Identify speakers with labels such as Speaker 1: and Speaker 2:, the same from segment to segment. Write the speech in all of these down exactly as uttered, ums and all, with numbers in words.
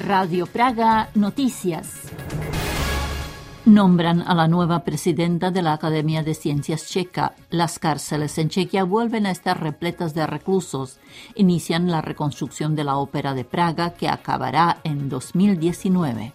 Speaker 1: Radio Praga Noticias. Nombran a la nueva presidenta de la Academia de Ciencias Checa. Las cárceles en Chequia vuelven a estar repletas de reclusos. Inician la reconstrucción de la Ópera de Praga, que acabará en dos mil diecinueve.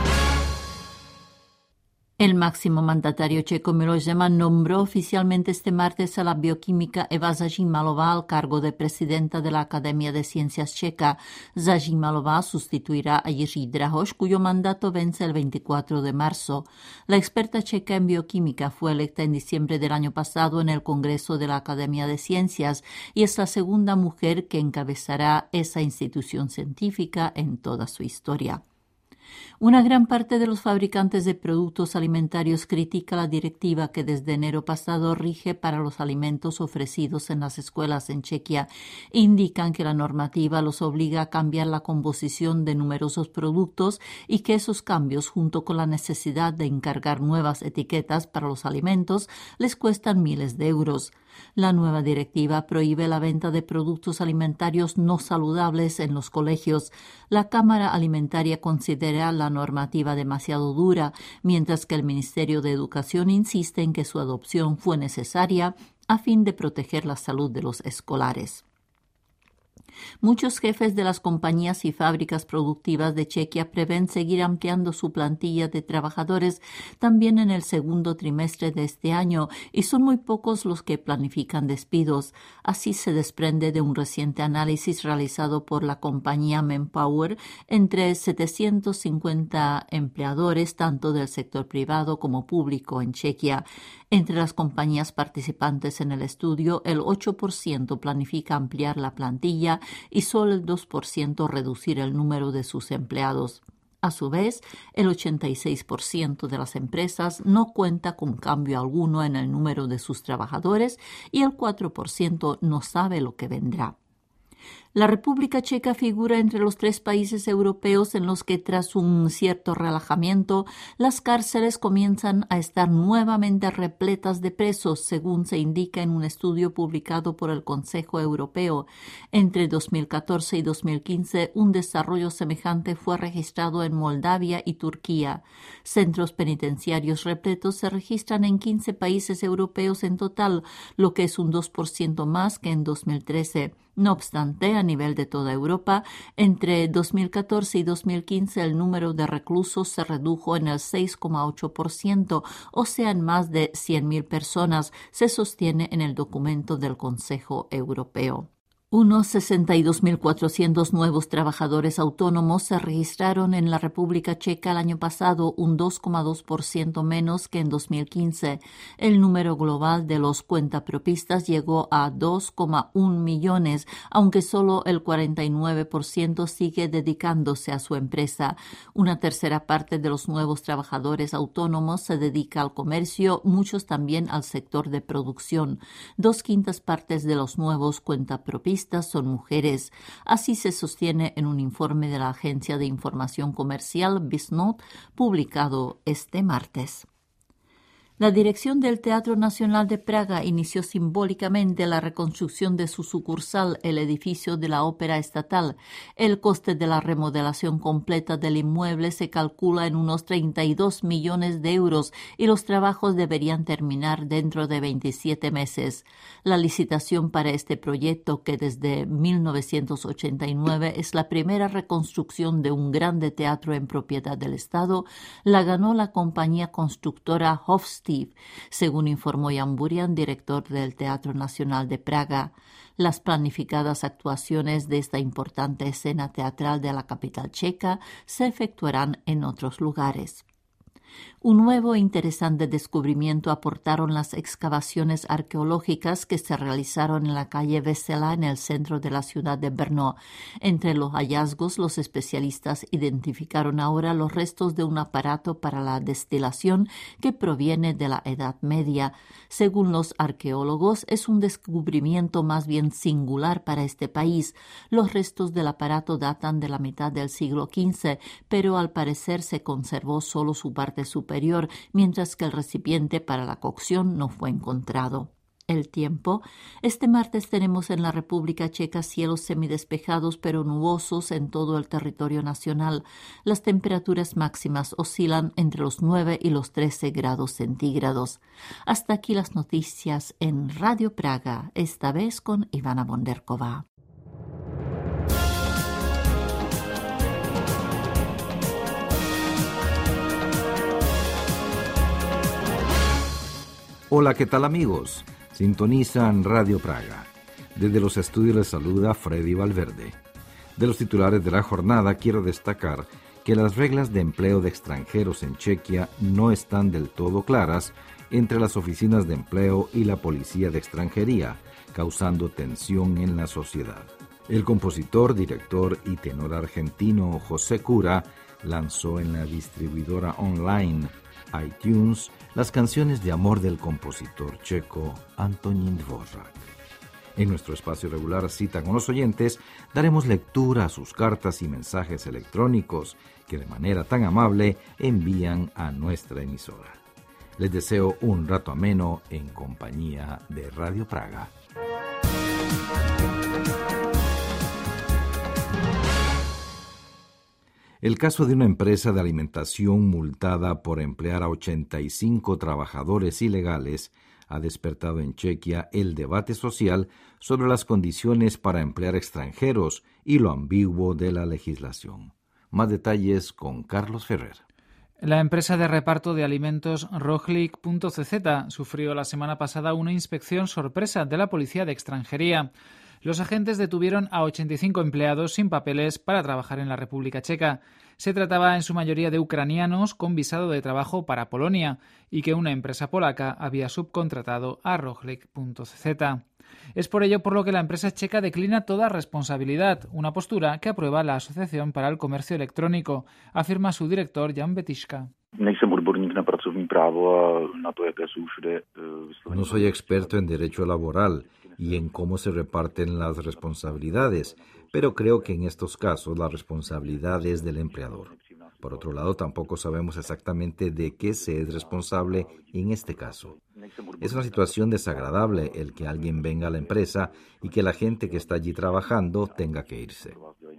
Speaker 1: El máximo mandatario checo Miloš Zeman nombró oficialmente este martes a la bioquímica Eva Zajímalová al cargo de presidenta de la Academia de Ciencias Checa. Zajímalová sustituirá a Jiří Drahoš, cuyo mandato vence el veinticuatro de marzo. La experta checa en bioquímica fue electa en diciembre del año pasado en el Congreso de la Academia de Ciencias y es la segunda mujer que encabezará esa institución científica en toda su historia. Una gran parte de los fabricantes de productos alimentarios critica la directiva que desde enero pasado rige para los alimentos ofrecidos en las escuelas en Chequia. Indican que la normativa los obliga a cambiar la composición de numerosos productos y que esos cambios, junto con la necesidad de encargar nuevas etiquetas para los alimentos, les cuestan miles de euros. La nueva directiva prohíbe la venta de productos alimentarios no saludables en los colegios. La Cámara Alimentaria considera la normativa demasiado dura, mientras que el Ministerio de Educación insiste en que su adopción fue necesaria a fin de proteger la salud de los escolares. Muchos jefes de las compañías y fábricas productivas de Chequia prevén seguir ampliando su plantilla de trabajadores también en el segundo trimestre de este año y son muy pocos los que planifican despidos. Así se desprende de un reciente análisis realizado por la compañía Manpower entre setecientos cincuenta empleadores tanto del sector privado como público en Chequia. Entre las compañías participantes en el estudio, el ocho por ciento planifica ampliar la plantilla y solo el dos por ciento reducir el número de sus empleados. A su vez, el ochenta y seis por ciento de las empresas no cuenta con cambio alguno en el número de sus trabajadores y el cuatro por ciento no sabe lo que vendrá. La República Checa figura entre los tres países europeos en los que, tras un cierto relajamiento, las cárceles comienzan a estar nuevamente repletas de presos, según se indica en un estudio publicado por el Consejo Europeo. Entre dos mil catorce y dos mil quince, un desarrollo semejante fue registrado en Moldavia y Turquía. Centros penitenciarios repletos se registran en quince países europeos en total, lo que es un dos por ciento más que en dos mil trece. No obstante, a nivel de toda Europa, entre dos mil catorce y dos mil quince el número de reclusos se redujo en el seis coma ocho por ciento, o sea, en más de cien mil personas, se sostiene en el documento del Consejo Europeo. Unos sesenta y dos mil cuatrocientos nuevos trabajadores autónomos se registraron en la República Checa el año pasado, un dos coma dos por ciento menos que en dos mil quince. El número global de los cuentapropistas llegó a dos coma uno millones, aunque solo el cuarenta y nueve por ciento sigue dedicándose a su empresa. Una tercera parte de los nuevos trabajadores autónomos se dedica al comercio, muchos también al sector de producción. Dos quintas partes de los nuevos cuentapropistas son mujeres. Así se sostiene en un informe de la Agencia de Información Comercial Bisnot, publicado este martes. La dirección del Teatro Nacional de Praga inició simbólicamente la reconstrucción de su sucursal, el edificio de la Ópera Estatal. El coste de la remodelación completa del inmueble se calcula en unos treinta y dos millones de euros y los trabajos deberían terminar dentro de veintisiete meses. La licitación para este proyecto, que desde mil novecientos ochenta y nueve es la primera reconstrucción de un grande teatro en propiedad del Estado, la ganó la compañía constructora Hofstede, según informó Jan Burian, director del Teatro Nacional de Praga. Las planificadas actuaciones de esta importante escena teatral de la capital checa se efectuarán en otros lugares. Un nuevo e interesante descubrimiento aportaron las excavaciones arqueológicas que se realizaron en la calle Vesela, en el centro de la ciudad de Brno. Entre los hallazgos, los especialistas identificaron ahora los restos de un aparato para la destilación que proviene de la Edad Media. Según los arqueólogos, es un descubrimiento más bien singular para este país. Los restos del aparato datan de la mitad del siglo quince, pero al parecer se conservó solo su parte superior, mientras que el recipiente para la cocción no fue encontrado. El tiempo. Este martes tenemos en la República Checa cielos semidespejados pero nubosos en todo el territorio nacional. Las temperaturas máximas oscilan entre los nueve y los trece grados centígrados. Hasta aquí las noticias en Radio Praga, esta vez con Ivana Bonderková.
Speaker 2: Hola, ¿qué tal amigos? Sintonizan Radio Praga. Desde los estudios les saluda Freddy Valverde. De los titulares de la jornada quiero destacar que las reglas de empleo de extranjeros en Chequia no están del todo claras entre las oficinas de empleo y la policía de extranjería, causando tensión en la sociedad. El compositor, director y tenor argentino José Cura lanzó en la distribuidora online iTunes las canciones de amor del compositor checo Antonín Dvořák. En nuestro espacio regular Cita con los oyentes daremos lectura a sus cartas y mensajes electrónicos que de manera tan amable envían a nuestra emisora. Les deseo un rato ameno en compañía de Radio Praga. El caso de una empresa de alimentación multada por emplear a ochenta y cinco trabajadores ilegales ha despertado en Chequia el debate social sobre las condiciones para emplear extranjeros y lo ambiguo de la legislación. Más detalles con Carlos Ferrer.
Speaker 3: La empresa de reparto de alimentos Rohlik punto ce zeta sufrió la semana pasada una inspección sorpresa de la Policía de Extranjería. Los agentes detuvieron a ochenta y cinco empleados sin papeles para trabajar en la República Checa. Se trataba en su mayoría de ucranianos con visado de trabajo para Polonia y que una empresa polaca había subcontratado a Rohlik punto ce zeta. Es por ello por lo que la empresa checa declina toda responsabilidad, una postura que aprueba la Asociación para el Comercio Electrónico, afirma su director Jan Betiška.
Speaker 2: No soy experto en derecho laboral y en cómo se reparten las responsabilidades, pero creo que en estos casos la responsabilidad es del empleador. Por otro lado, tampoco sabemos exactamente de qué se es responsable en este caso. Es una situación desagradable el que alguien venga a la empresa y que la gente que está allí trabajando tenga que irse.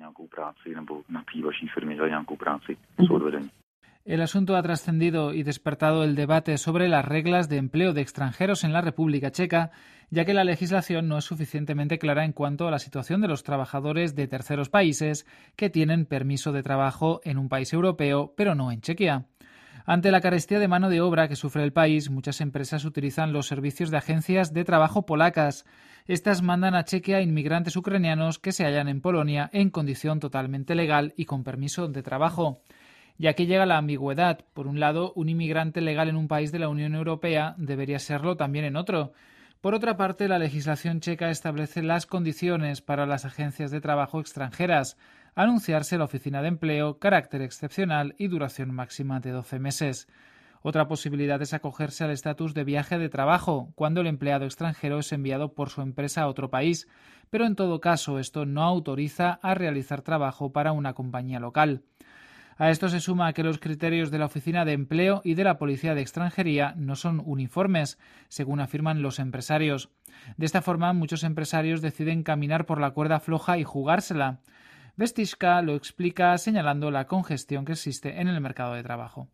Speaker 3: El asunto ha trascendido y despertado el debate sobre las reglas de empleo de extranjeros en la República Checa, ya que la legislación no es suficientemente clara en cuanto a la situación de los trabajadores de terceros países que tienen permiso de trabajo en un país europeo, pero no en Chequia. Ante la carestía de mano de obra que sufre el país, muchas empresas utilizan los servicios de agencias de trabajo polacas. Estas mandan a Chequia inmigrantes ucranianos que se hallan en Polonia en condición totalmente legal y con permiso de trabajo. Y aquí llega la ambigüedad. Por un lado, un inmigrante legal en un país de la Unión Europea debería serlo también en otro. Por otra parte, la legislación checa establece las condiciones para las agencias de trabajo extranjeras, anunciarse la oficina de empleo, carácter excepcional y duración máxima de doce meses. Otra posibilidad es acogerse al estatus de viaje de trabajo, cuando el empleado extranjero es enviado por su empresa a otro país, pero en todo caso esto no autoriza a realizar trabajo para una compañía local. A esto se suma que los criterios de la Oficina de Empleo y de la Policía de Extranjería no son uniformes, según afirman los empresarios. De esta forma, muchos empresarios deciden caminar por la cuerda floja y jugársela. Betiška lo explica señalando la congestión que existe en el mercado de trabajo.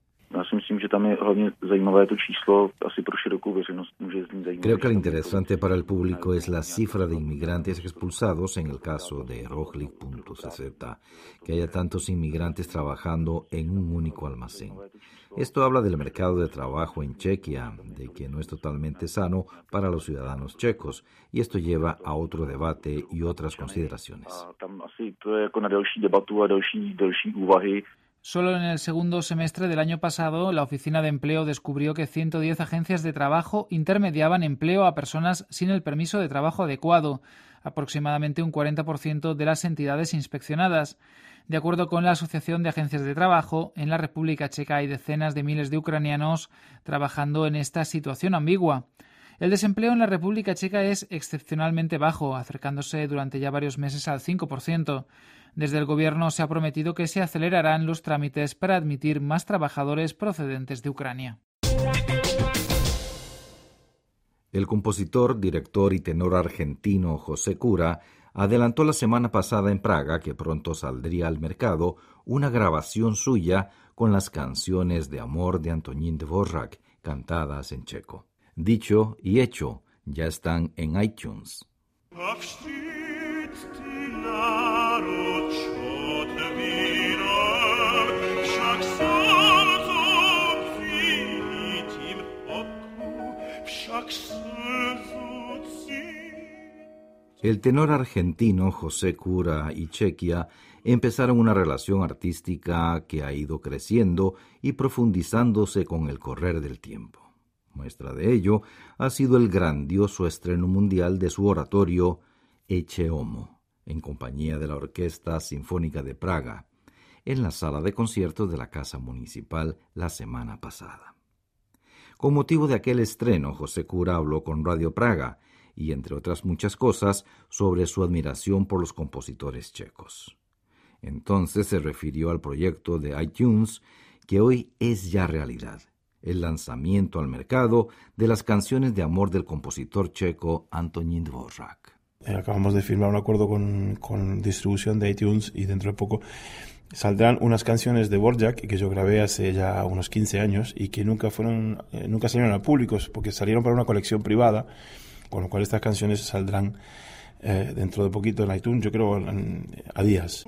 Speaker 2: Creo que lo interesante para el público es la cifra de inmigrantes expulsados en el caso de Rohlik punto ce zeta, que haya tantos inmigrantes trabajando en un único almacén. Esto habla del mercado de trabajo en Chequia, de que no es totalmente sano para los ciudadanos checos, y esto lleva a otro debate y otras consideraciones.
Speaker 3: Solo en el segundo semestre del año pasado, la Oficina de Empleo descubrió que ciento diez agencias de trabajo intermediaban empleo a personas sin el permiso de trabajo adecuado, aproximadamente un cuarenta por ciento de las entidades inspeccionadas. De acuerdo con la Asociación de Agencias de Trabajo, en la República Checa hay decenas de miles de ucranianos trabajando en esta situación ambigua. El desempleo en la República Checa es excepcionalmente bajo, acercándose durante ya varios meses al cinco por ciento. Desde el Gobierno se ha prometido que se acelerarán los trámites para admitir más trabajadores procedentes de Ucrania.
Speaker 2: El compositor, director y tenor argentino José Cura adelantó la semana pasada en Praga que pronto saldría al mercado una grabación suya con las canciones de amor de Antonín Dvořák, cantadas en checo. Dicho y hecho, ya están en iTunes. El tenor argentino José Cura y Chequia empezaron una relación artística que ha ido creciendo y profundizándose con el correr del tiempo. Muestra de ello ha sido el grandioso estreno mundial de su oratorio Ecce Homo, en compañía de la Orquesta Sinfónica de Praga, en la sala de conciertos de la Casa Municipal la semana pasada. Con motivo de aquel estreno, José Cura habló con Radio Praga y, entre otras muchas cosas, sobre su admiración por los compositores checos. Entonces se refirió al proyecto de iTunes, que hoy es ya realidad, el lanzamiento al mercado de las canciones de amor del compositor checo Antonín Dvořák.
Speaker 4: Acabamos de firmar un acuerdo con, con distribución de iTunes y dentro de poco saldrán unas canciones de Dvořák que yo grabé hace ya unos quince años y que nunca fueron, eh, nunca salieron a públicos porque salieron para una colección privada, con lo cual estas canciones saldrán eh, dentro de poquito en iTunes, yo creo en, a días.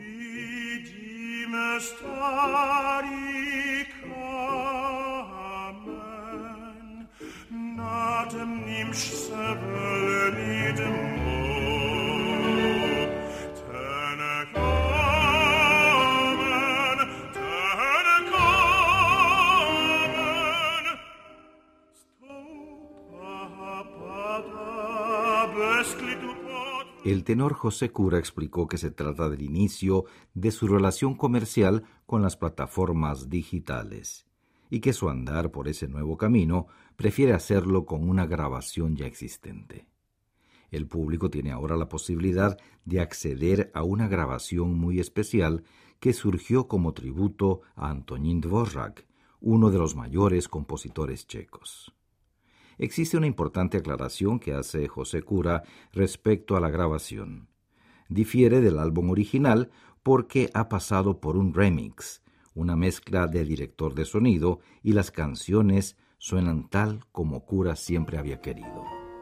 Speaker 2: El tenor José Cura explicó que se trata del inicio de su relación comercial con las plataformas digitales y que su andar por ese nuevo camino prefiere hacerlo con una grabación ya existente. El público tiene ahora la posibilidad de acceder a una grabación muy especial que surgió como tributo a Antonín Dvořák, uno de los mayores compositores checos. Existe una importante aclaración que hace José Cura respecto a la grabación. Difiere del álbum original porque ha pasado por un remix, una mezcla de director de sonido, y las canciones suenan tal como Cura siempre había querido.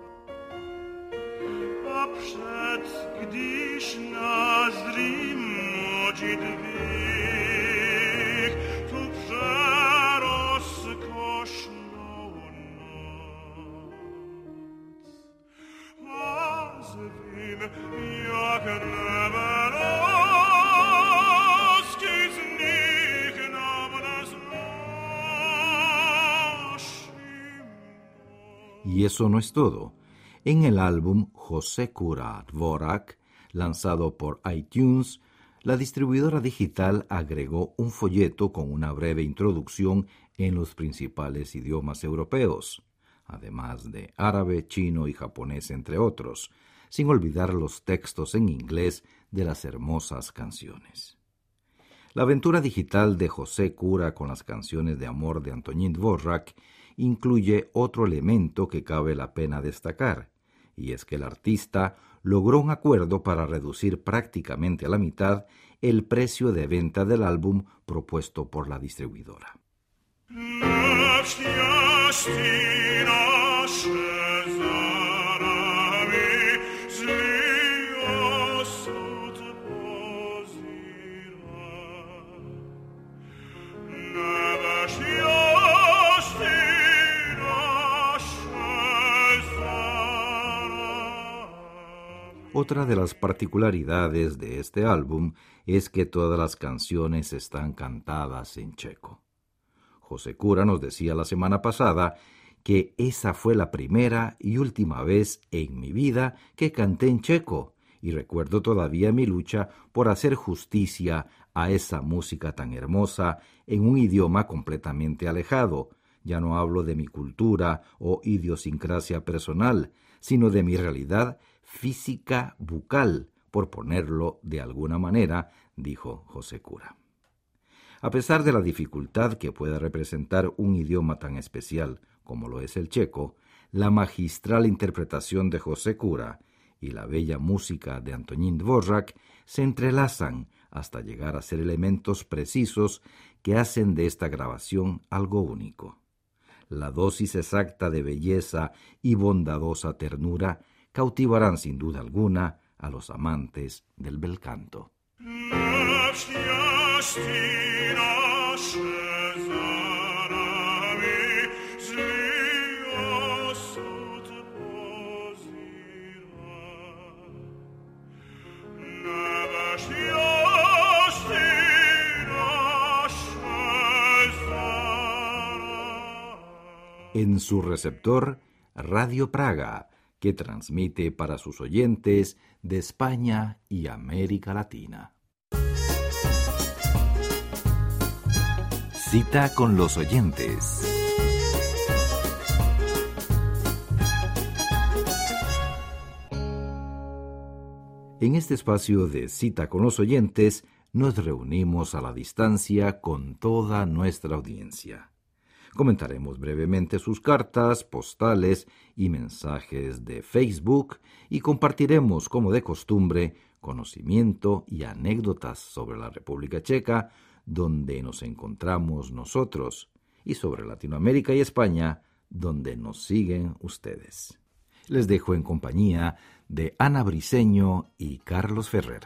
Speaker 2: Y eso no es todo. En el álbum José Cura Dvořák, lanzado por iTunes, la distribuidora digital agregó un folleto con una breve introducción en los principales idiomas europeos, además de árabe, chino y japonés, entre otros, sin olvidar los textos en inglés de las hermosas canciones. La aventura digital de José Cura con las canciones de amor de Antonín Dvořák incluye otro elemento que cabe la pena destacar, y es que el artista logró un acuerdo para reducir prácticamente a la mitad el precio de venta del álbum propuesto por la distribuidora. Otra de las particularidades de este álbum es que todas las canciones están cantadas en checo. José Cura nos decía la semana pasada que esa fue la primera y última vez en mi vida que canté en checo, y recuerdo todavía mi lucha por hacer justicia a esa música tan hermosa en un idioma completamente alejado. Ya no hablo de mi cultura o idiosincrasia personal, sino de mi realidad física bucal, por ponerlo de alguna manera, dijo José Cura. A pesar de la dificultad que puede representar un idioma tan especial como lo es el checo, la magistral interpretación de José Cura y la bella música de Antonín Dvořák se entrelazan hasta llegar a ser elementos precisos que hacen de esta grabación algo único. La dosis exacta de belleza y bondadosa ternura cautivarán sin duda alguna a los amantes del bel canto. En su receptor, Radio Praga, que transmite para sus oyentes de España y América Latina. Cita con los oyentes. En este espacio de Cita con los oyentes, nos reunimos a la distancia con toda nuestra audiencia. Comentaremos brevemente sus cartas, postales y mensajes de Facebook y compartiremos, como de costumbre, conocimiento y anécdotas sobre la República Checa, donde nos encontramos nosotros, y sobre Latinoamérica y España, donde nos siguen ustedes. Les dejo en compañía de Ana Briceño y Carlos Ferrer.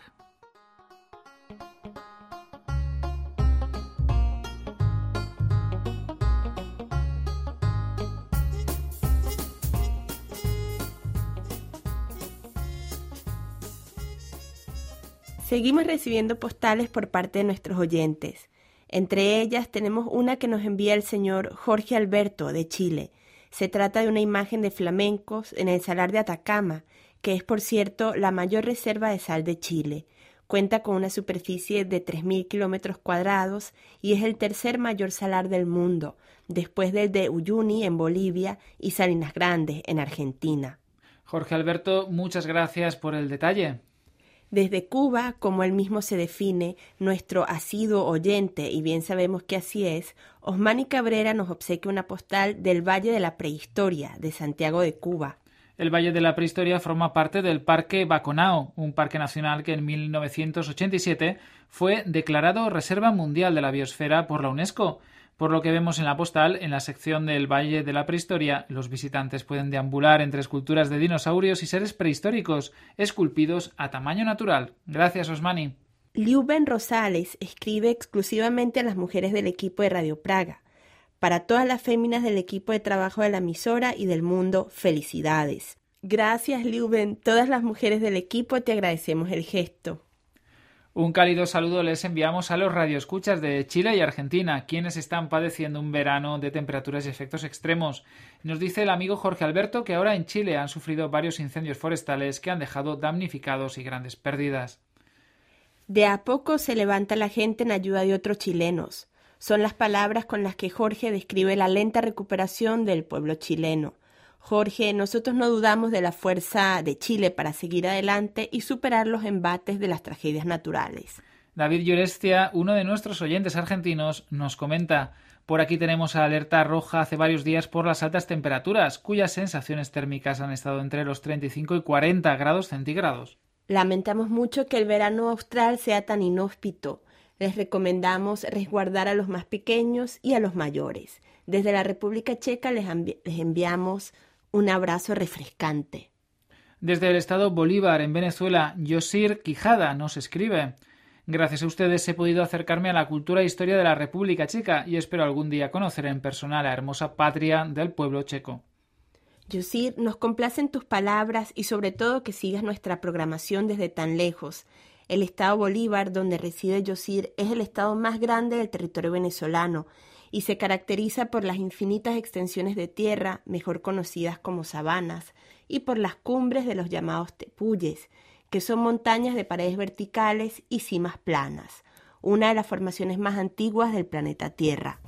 Speaker 5: Seguimos recibiendo postales por parte de nuestros oyentes. Entre ellas tenemos una que nos envía el señor Jorge Alberto, de Chile. Se trata de una imagen de flamencos en el Salar de Atacama, que es, por cierto, la mayor reserva de sal de Chile. Cuenta con una superficie de tres mil kilómetros cuadrados y es el tercer mayor salar del mundo, después del de Uyuni en Bolivia y Salinas Grandes en Argentina.
Speaker 3: Jorge Alberto, muchas gracias por el detalle.
Speaker 5: Desde Cuba, como él mismo se define, nuestro asiduo oyente, y bien sabemos que así es, Osmani Cabrera nos obsequia una postal del Valle de la Prehistoria, de Santiago de Cuba.
Speaker 3: El Valle de la Prehistoria forma parte del Parque Baconao, un parque nacional que en mil novecientos ochenta y siete fue declarado Reserva Mundial de la Biosfera por la UNESCO. Por lo que vemos en la postal, en la sección del Valle de la Prehistoria, los visitantes pueden deambular entre esculturas de dinosaurios y seres prehistóricos, esculpidos a tamaño natural. Gracias, Osmani.
Speaker 5: Liuben Rosales escribe exclusivamente a las mujeres del equipo de Radio Praga. Para todas las féminas del equipo de trabajo de la emisora y del mundo, felicidades. Gracias, Liuben. Todas las mujeres del equipo te agradecemos el gesto.
Speaker 3: Un cálido saludo les enviamos a los radioescuchas de Chile y Argentina, quienes están padeciendo un verano de temperaturas y efectos extremos. Nos dice el amigo Jorge Alberto que ahora en Chile han sufrido varios incendios forestales que han dejado damnificados y grandes pérdidas.
Speaker 5: De a poco se levanta la gente en ayuda de otros chilenos. Son las palabras con las que Jorge describe la lenta recuperación del pueblo chileno. Jorge, nosotros no dudamos de la fuerza de Chile para seguir adelante y superar los embates de las tragedias naturales.
Speaker 3: David Llorestia, uno de nuestros oyentes argentinos, nos comenta: por aquí tenemos alerta roja hace varios días por las altas temperaturas, cuyas sensaciones térmicas han estado entre los treinta y cinco y cuarenta grados centígrados.
Speaker 5: Lamentamos mucho que el verano austral sea tan inhóspito. Les recomendamos resguardar a los más pequeños y a los mayores. Desde la República Checa les, envi- les enviamos un abrazo refrescante.
Speaker 3: Desde el estado Bolívar, en Venezuela, Yosir Quijada nos escribe: gracias a ustedes he podido acercarme a la cultura e historia de la República Checa y espero algún día conocer en persona la hermosa patria del pueblo checo.
Speaker 5: Yosir, nos complacen tus palabras y sobre todo que sigas nuestra programación desde tan lejos. El estado Bolívar, donde reside Yosir, es el estado más grande del territorio venezolano y se caracteriza por las infinitas extensiones de tierra, mejor conocidas como sabanas, y por las cumbres de los llamados tepuyes, que son montañas de paredes verticales y cimas planas, una de las formaciones más antiguas del planeta Tierra.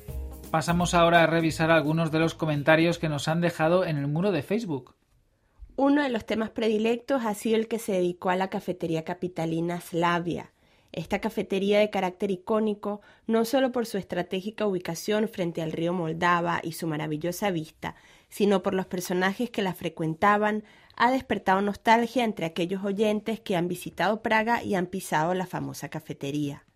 Speaker 3: Pasamos ahora a revisar algunos de los comentarios que nos han dejado en el muro de Facebook.
Speaker 5: Uno de los temas predilectos ha sido el que se dedicó a la cafetería capitalina Slavia. Esta cafetería de carácter icónico, no solo por su estratégica ubicación frente al río Moldava y su maravillosa vista, sino por los personajes que la frecuentaban, ha despertado nostalgia entre aquellos oyentes que han visitado Praga y han pisado la famosa cafetería.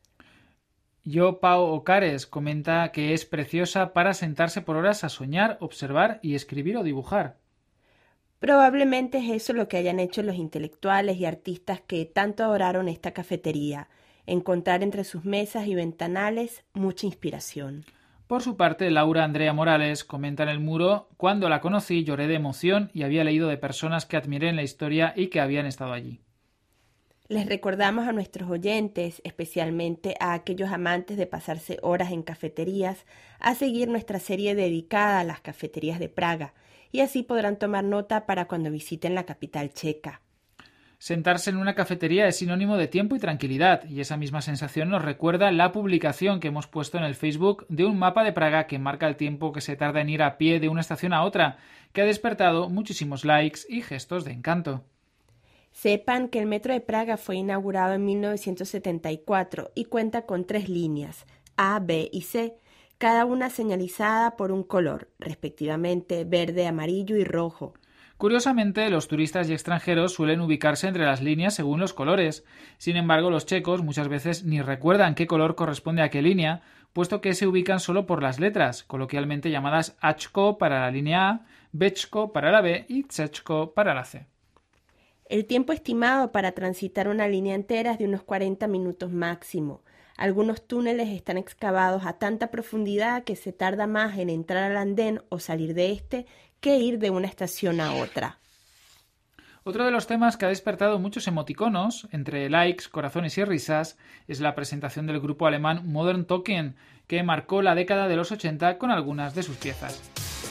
Speaker 3: Yo Pau Ocares comenta que es preciosa para sentarse por horas a soñar, observar y escribir o dibujar.
Speaker 5: Probablemente es eso lo que hayan hecho los intelectuales y artistas que tanto adoraron esta cafetería, encontrar entre sus mesas y ventanales mucha inspiración.
Speaker 3: Por su parte, Laura Andrea Morales comenta en el muro: cuando la conocí lloré de emoción y había leído de personas que admiré en la historia y que habían estado allí.
Speaker 5: Les recordamos a nuestros oyentes, especialmente a aquellos amantes de pasarse horas en cafeterías, a seguir nuestra serie dedicada a las cafeterías de Praga, y así podrán tomar nota para cuando visiten la capital checa.
Speaker 3: Sentarse en una cafetería es sinónimo de tiempo y tranquilidad, y esa misma sensación nos recuerda la publicación que hemos puesto en el Facebook de un mapa de Praga que marca el tiempo que se tarda en ir a pie de una estación a otra, que ha despertado muchísimos likes y gestos de encanto.
Speaker 5: Sepan que el metro de Praga fue inaugurado en mil novecientos setenta y cuatro y cuenta con tres líneas, A, B y C, cada una señalizada por un color, respectivamente verde, amarillo y rojo.
Speaker 3: Curiosamente, los turistas y extranjeros suelen ubicarse entre las líneas según los colores. Sin embargo, los checos muchas veces ni recuerdan qué color corresponde a qué línea, puesto que se ubican solo por las letras, coloquialmente llamadas Achko para la línea A, Bechko para la B y Cechko para la C.
Speaker 5: El tiempo estimado para transitar una línea entera es de unos cuarenta minutos máximo. Algunos túneles están excavados a tanta profundidad que se tarda más en entrar al andén o salir de este que ir de una estación a otra.
Speaker 3: Otro de los temas que ha despertado muchos emoticonos, entre likes, corazones y risas, es la presentación del grupo alemán Modern Talking, que marcó la década de los ochenta con algunas de sus piezas.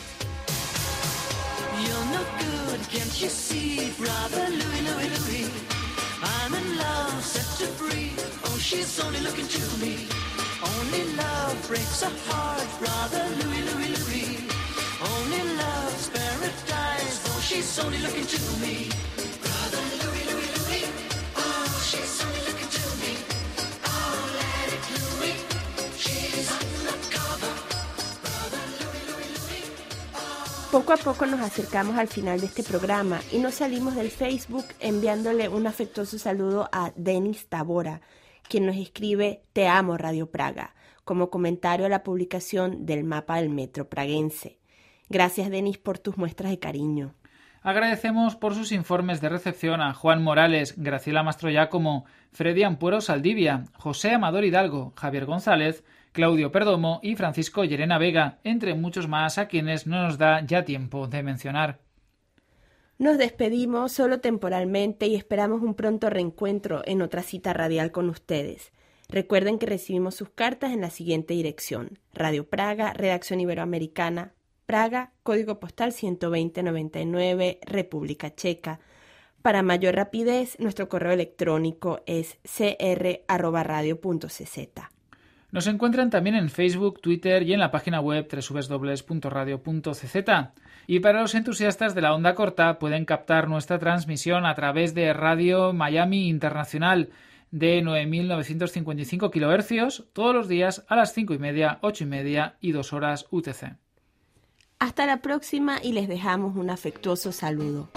Speaker 6: Can't you see, brother Louie, Louie, Louie? I'm in love, set her free. Oh, she's only looking to me. Only love breaks a heart, brother Louie, Louie, Louie. Only love's paradise. Oh, she's only looking to me. Brother Louie, Louie, Louie. Oh, she's only looking to me. Oh, let it Louie. She's undercover. Brother Louie, Louie, Louie. Oh.
Speaker 5: Poco a poco nos acercamos al final de este programa y nos salimos del Facebook enviándole un afectuoso saludo a Denis Tabora, quien nos escribe "Te amo Radio Praga", como comentario a la publicación del mapa del metro praguense. Gracias, Denis, por tus muestras de cariño.
Speaker 3: Agradecemos por sus informes de recepción a Juan Morales, Graciela Mastroiacomo, Freddy Ampuero Saldivia, José Amador Hidalgo, Javier González, Claudio Perdomo y Francisco Llerena Vega, entre muchos más a quienes no nos da ya tiempo de mencionar.
Speaker 5: Nos despedimos solo temporalmente y esperamos un pronto reencuentro en otra cita radial con ustedes. Recuerden que recibimos sus cartas en la siguiente dirección: Radio Praga, Redacción Iberoamericana, Praga, código postal ciento veinte noventa y nueve, República Checa. Para mayor rapidez, nuestro correo electrónico es c r arroba radio punto c z.
Speaker 3: Nos encuentran también en Facebook, Twitter y en la página web doble u doble u doble u punto radio punto c z. Y para los entusiastas de la onda corta pueden captar nuestra transmisión a través de Radio Miami Internacional de nueve mil novecientos cincuenta y cinco kilohercios todos los días a las cinco y media, ocho y media y dos horas U T C.
Speaker 5: Hasta la próxima y les dejamos un afectuoso saludo.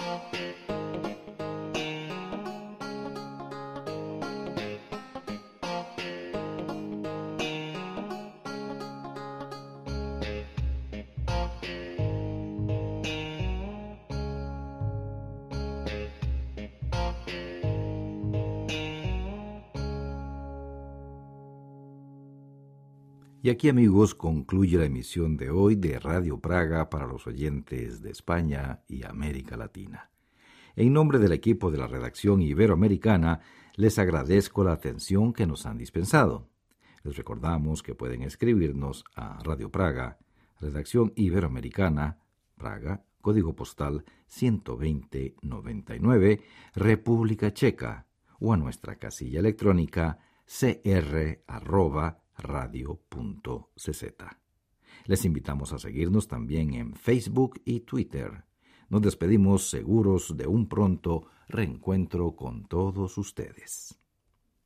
Speaker 2: Y aquí, amigos, concluye la emisión de hoy de Radio Praga para los oyentes de España y América Latina. En nombre del equipo de la redacción iberoamericana, les agradezco la atención que nos han dispensado. Les recordamos que pueden escribirnos a Radio Praga, Redacción Iberoamericana, Praga, código postal ciento veinte noventa y nueve, República Checa, o a nuestra casilla electrónica c r arroba radio punto c z. Les invitamos a seguirnos también en Facebook y Twitter. nos despedimos seguros de un pronto reencuentro con todos ustedes.